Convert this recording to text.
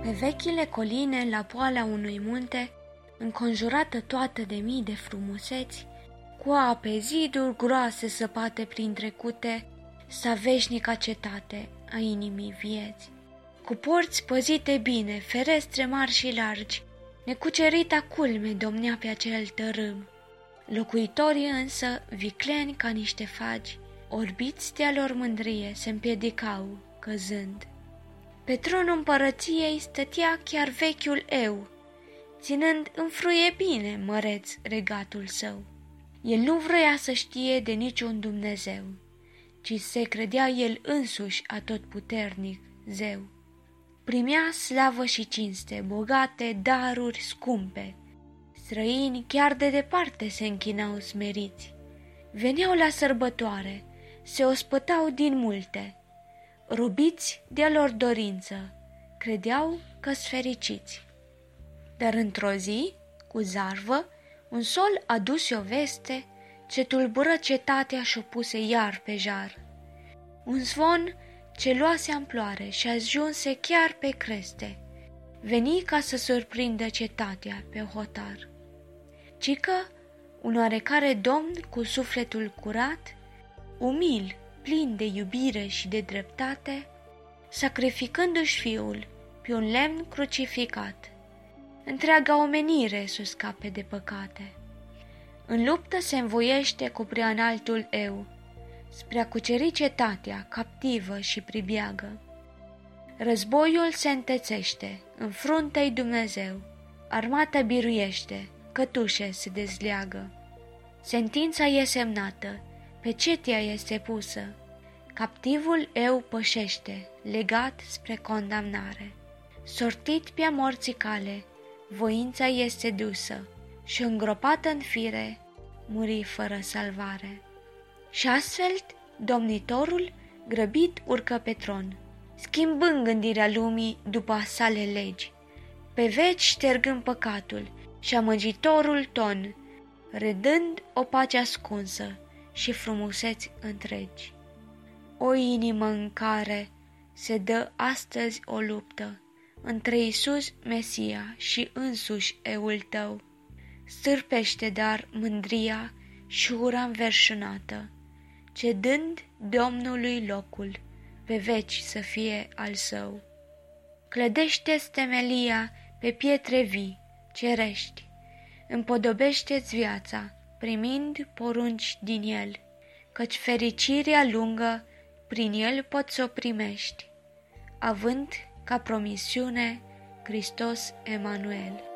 Pe vechile coline, la poala unui munte, înconjurată toată de mii de frumuseți, cu ape, ziduri groase săpate printre cute, sta veșnica cetate a inimii vieți. Cu porți păzite bine, ferestre mari și largi, necucerita culme domnea pe acel tărâm. Locuitorii însă, vicleni ca niște fagi, orbiți de-a lor mândrie, se împiedicau, căzând. Pe tronul împărăției stătea chiar vechiul eu, ținând înfruie bine măreț regatul său. El nu vrea să știe de niciun Dumnezeu, ci se credea el însuși atotputernic zeu. Primea slavă și cinste, bogate daruri scumpe. Străini chiar de departe se închinau smeriți. Veneau la sărbătoare, se ospătau din multe. Robiți de-a lor dorință, credeau că-s fericiți. Dar într-o zi, cu zarvă, un sol aduse o veste ce tulbură cetatea și-o puse iar pe jar. Un zvon ce luase amploare și ajunse chiar pe creste, veni ca să surprindă cetatea pe hotar. Cică, un oarecare domn cu sufletul curat, umil, plin de iubire și de dreptate, sacrificându-și fiul pe un lemn crucificat, întreaga omenire să scape de păcate. În luptă se învoiește cu prea înaltul eu, spre a cuceri cetatea captivă și pribeagă. Războiul se întețește, în frunte-i Dumnezeu, armata biruiește, cătușe se dezleagă. Sentința e semnată, pecetea este pusă, captivul eu pășește, legat spre condamnare. Sortit pe-a morții cale, voința este dusă și îngropată în fire, muri fără salvare. Și astfel, domnitorul, grăbit urcă pe tron, schimbând gândirea lumii după a sale legi, pe veci ștergând păcatul și amăgitorul ton, redând o pace ascunsă și frumuseți întregi. O inimă în care se dă astăzi o luptă între Iisus Mesia și însuși eul tău, stârpește dar mândria și ura înverșunată, cedând Domnului locul, pe veci să fie al său. Clădește-ți temelia pe pietre vii, cerești, împodobește-ți viața, primind porunci din el, căci fericirea lungă prin el poți să o primești, având ca promisiune Hristos Emanuel.